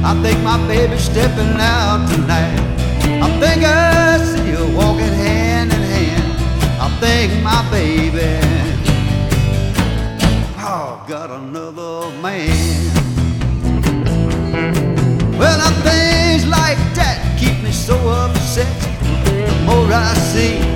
I think my baby's stepping out tonight. I think I see her walking hand in hand. I think my baby, oh, got another man. Well, now things like that keep me so upset. The more I see,